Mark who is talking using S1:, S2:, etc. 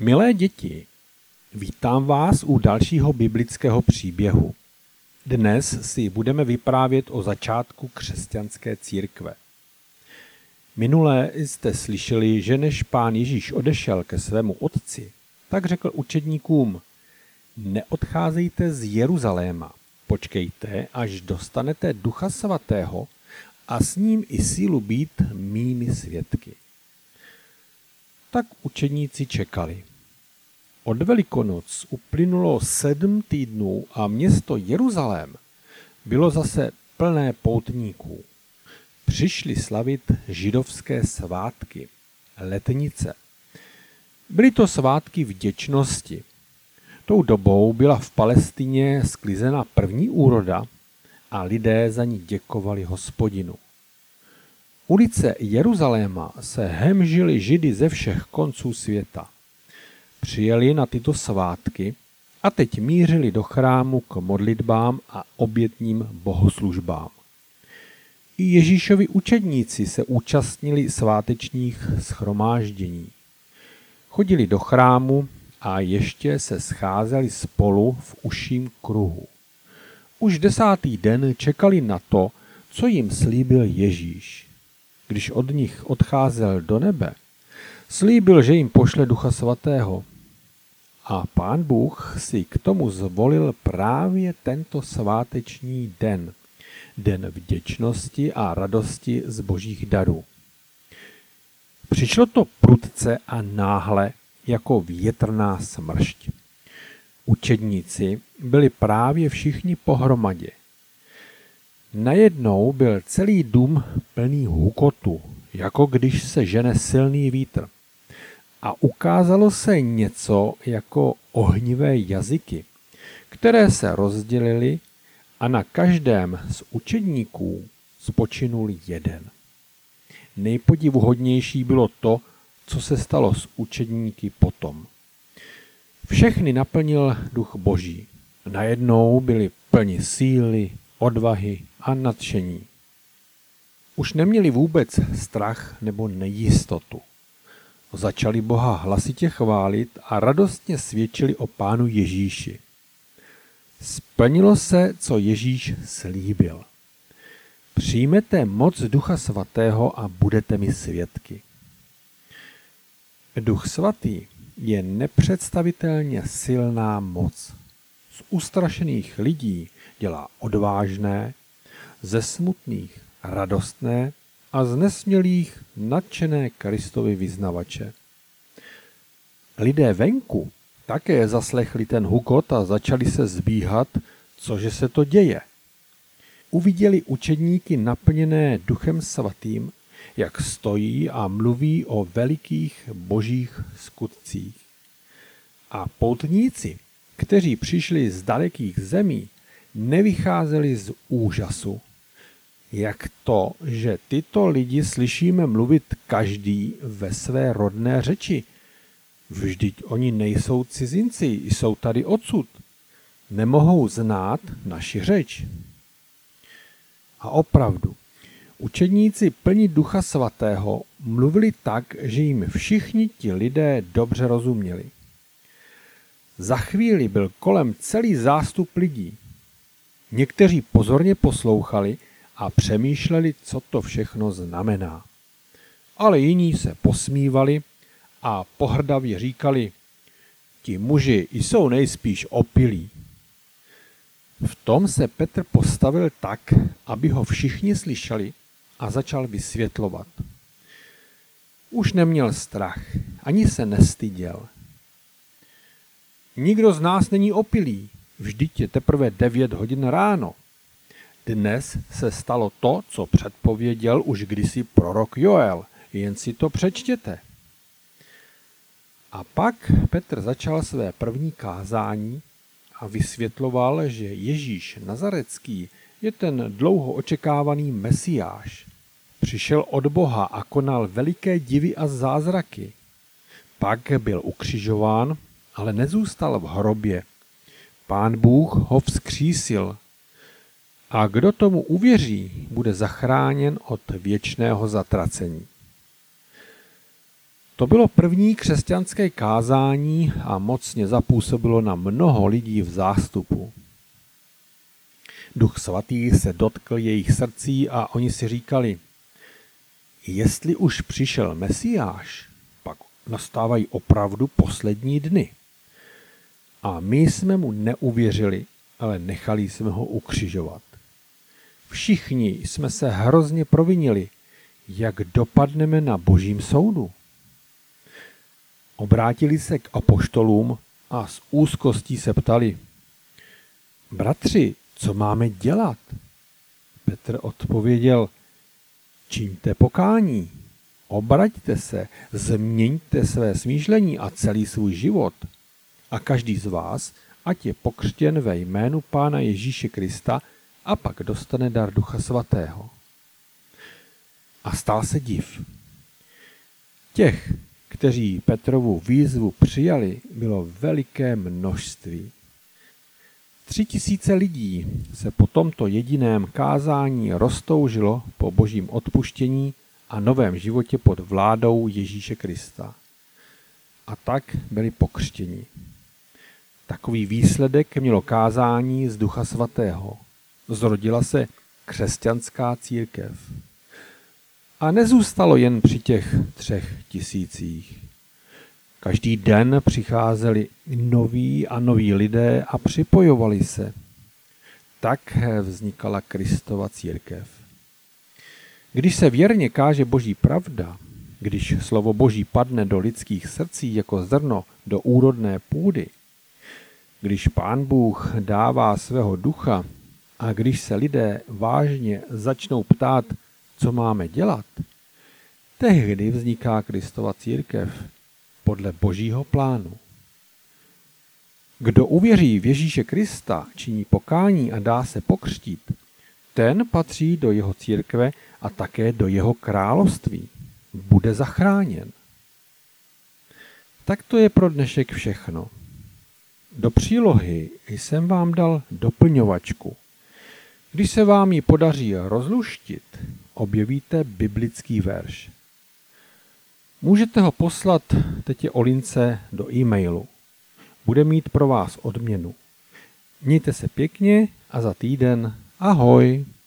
S1: Milé děti, vítám vás u dalšího biblického příběhu. Dnes si budeme vyprávět o začátku křesťanské církve. Minule jste slyšeli, že než Pán Ježíš odešel ke svému otci, tak řekl učedníkům: neodcházejte z Jeruzaléma, počkejte, až dostanete Ducha Svatého a s ním i sílu být mými svědky. Tak učedníci čekali. Od Velikonoc uplynulo 7 týdnů a město Jeruzalém bylo zase plné poutníků. Přišli slavit židovské svátky, letnice. Byly to svátky vděčnosti. Tou dobou byla v Palestině sklizena první úroda a lidé za ní děkovali Hospodinu. Ulice Jeruzaléma se hemžily Židy ze všech konců světa. Přijeli na tyto svátky a teď mířili do chrámu k modlitbám a obětním bohoslužbám. I Ježíšovi učedníci se účastnili svátečních shromáždění. Chodili do chrámu a ještě se scházeli spolu v užším kruhu. Už 10. den čekali na to, co jim slíbil Ježíš. Když od nich odcházel do nebe, slíbil, že jim pošle Ducha Svatého. A Pán Bůh si k tomu zvolil právě tento sváteční den, den vděčnosti a radosti z božích darů. Přišlo to prudce a náhle jako větrná smršť. Učedníci byli právě všichni pohromadě. Najednou byl celý dům plný hukotu, jako když se žene silný vítr. A ukázalo se něco jako ohnivé jazyky, které se rozdělily a na každém z učedníků spočinul jeden. Nejpodivuhodnější bylo to, co se stalo s učedníky potom. Všechny naplnil Duch Boží. Najednou byli plni síly, odvahy a nadšení. Už neměli vůbec strach nebo nejistotu. Začali Boha hlasitě chválit a radostně svědčili o Pánu Ježíši. Splnilo se, co Ježíš slíbil. Přijmete moc Ducha Svatého a budete mi svědky. Duch Svatý je nepředstavitelně silná moc. Z ustrašených lidí dělá odvážné, ze smutných radostné a z nesmělých nadšené Kristovi vyznavače. Lidé venku také zaslechli ten hukot a začali se zbíhat, cože se to děje. Uviděli učedníky naplněné Duchem Svatým, jak stojí a mluví o velikých božích skutcích. A poutníci, kteří přišli z dalekých zemí, nevycházeli z úžasu. Jak to, že tyto lidi slyšíme mluvit každý ve své rodné řeči? Vždyť oni nejsou cizinci, jsou tady odsud. Nemohou znát naši řeč. A opravdu, učedníci plní Ducha Svatého mluvili tak, že jim všichni ti lidé dobře rozuměli. Za chvíli byl kolem celý zástup lidí. Někteří pozorně poslouchali a přemýšleli, co to všechno znamená. Ale jiní se posmívali a pohrdavě říkali: ti muži jsou nejspíš opilí. V tom se Petr postavil tak, aby ho všichni slyšeli, a začal vysvětlovat. Už neměl strach, ani se nestyděl. Nikdo z nás není opilý, vždyť je teprve 9 hodin ráno. Dnes se stalo to, co předpověděl už kdysi prorok Joel, jen si to přečtěte. A pak Petr začal své první kázání a vysvětloval, že Ježíš Nazarecký je ten dlouho očekávaný Mesiáš. Přišel od Boha a konal veliké divy a zázraky. Pak byl ukřižován, ale nezůstal v hrobě. Pán Bůh ho vzkřísil. A kdo tomu uvěří, bude zachráněn od věčného zatracení. To bylo první křesťanské kázání a mocně zapůsobilo na mnoho lidí v zástupu. Duch svatý se dotkl jejich srdcí a oni si říkali, jestli už přišel Mesiáš, pak nastávají opravdu poslední dny. A my jsme mu neuvěřili, ale nechali jsme ho ukřižovat. Všichni jsme se hrozně provinili, jak dopadneme na Božím soudu. Obrátili se k apoštolům a s úzkostí se ptali, bratři, co máme dělat? Petr odpověděl, čiňte pokání, obraťte se, změňte své smýšlení a celý svůj život. A každý z vás, ať je pokřtěn ve jménu Pána Ježíše Krista a pak dostane dar Ducha Svatého. A stal se div. Těch, kteří Petrovu výzvu přijali, bylo veliké množství. 3000 lidí se po tomto jediném kázání roztoužilo po Božím odpuštění a novém životě pod vládou Ježíše Krista. A tak byli pokřtěni. Takový výsledek mělo kázání z Ducha Svatého. Zrodila se křesťanská církev. A nezůstalo jen při těch 3000. Každý den přicházeli noví a noví lidé a připojovali se. Tak vznikala Kristova církev. Když se věrně káže Boží pravda, když slovo Boží padne do lidských srdcí jako zrno do úrodné půdy, když Pán Bůh dává svého ducha a když se lidé vážně začnou ptát, co máme dělat, tehdy vzniká Kristova církev podle Božího plánu. Kdo uvěří v Ježíše Krista, činí pokání a dá se pokřtít, ten patří do jeho církve a také do jeho království. Bude zachráněn. Tak to je pro dnešek všechno. Do přílohy jsem vám dal doplňovačku. Když se vám ji podaří rozluštit, objevíte biblický verš. Můžete ho poslat tetě Olince do e-mailu. Bude mít pro vás odměnu. Mějte se pěkně a za týden ahoj.